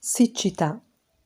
Siccità.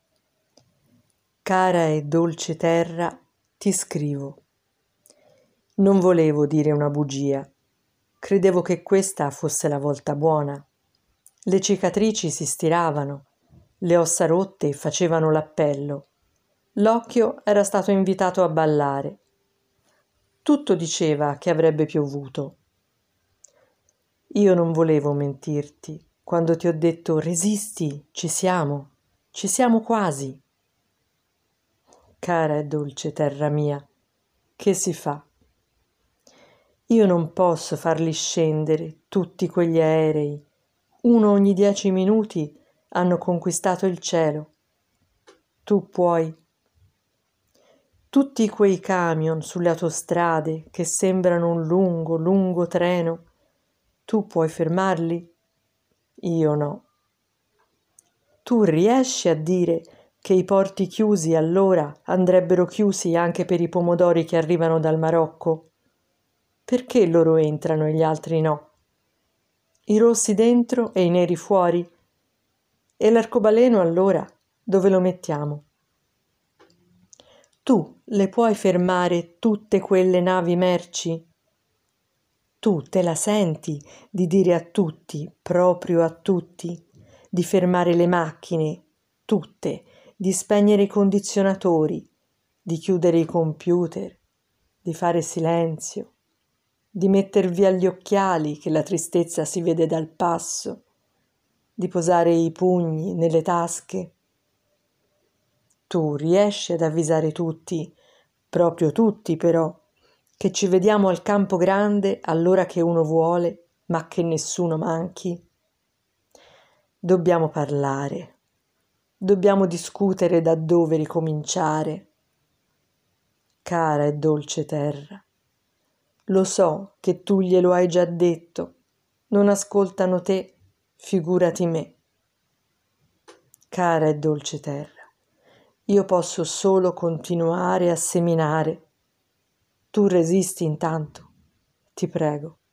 Cara e dolce terra, ti scrivo. Non volevo dire una bugia. Credevo che questa fosse la volta buona. Le cicatrici si stiravano, le ossa rotte facevano l'appello. L'occhio era stato invitato a ballare. Tutto diceva che avrebbe piovuto. Io non volevo mentirti quando ti ho detto resisti, ci siamo quasi. Cara e dolce terra mia, che si fa? Io non posso farli scendere tutti quegli aerei, uno ogni 10 minuti hanno conquistato il cielo. Tu puoi. Tutti quei camion sulle autostrade che sembrano un lungo, lungo treno, tu puoi fermarli? Io no. Tu riesci a dire che i porti chiusi allora andrebbero chiusi anche per i pomodori che arrivano dal Marocco? Perché loro entrano e gli altri no? I rossi dentro e i neri fuori? E l'arcobaleno allora dove lo mettiamo? Tu le puoi fermare tutte quelle navi merci? Tu te la senti di dire a tutti, proprio a tutti, di fermare le macchine, tutte, di spegnere i condizionatori, di chiudere i computer, di fare silenzio, di metter via gli occhiali che la tristezza si vede dal passo, di posare i pugni nelle tasche? Tu riesci ad avvisare tutti, proprio tutti però, che ci vediamo al campo grande all'ora che uno vuole, ma che nessuno manchi? Dobbiamo parlare, dobbiamo discutere da dove ricominciare. Cara e dolce terra, lo so che tu glielo hai già detto, non ascoltano te, figurati me. Cara e dolce terra, io posso solo continuare a seminare. Tu resisti intanto, ti prego.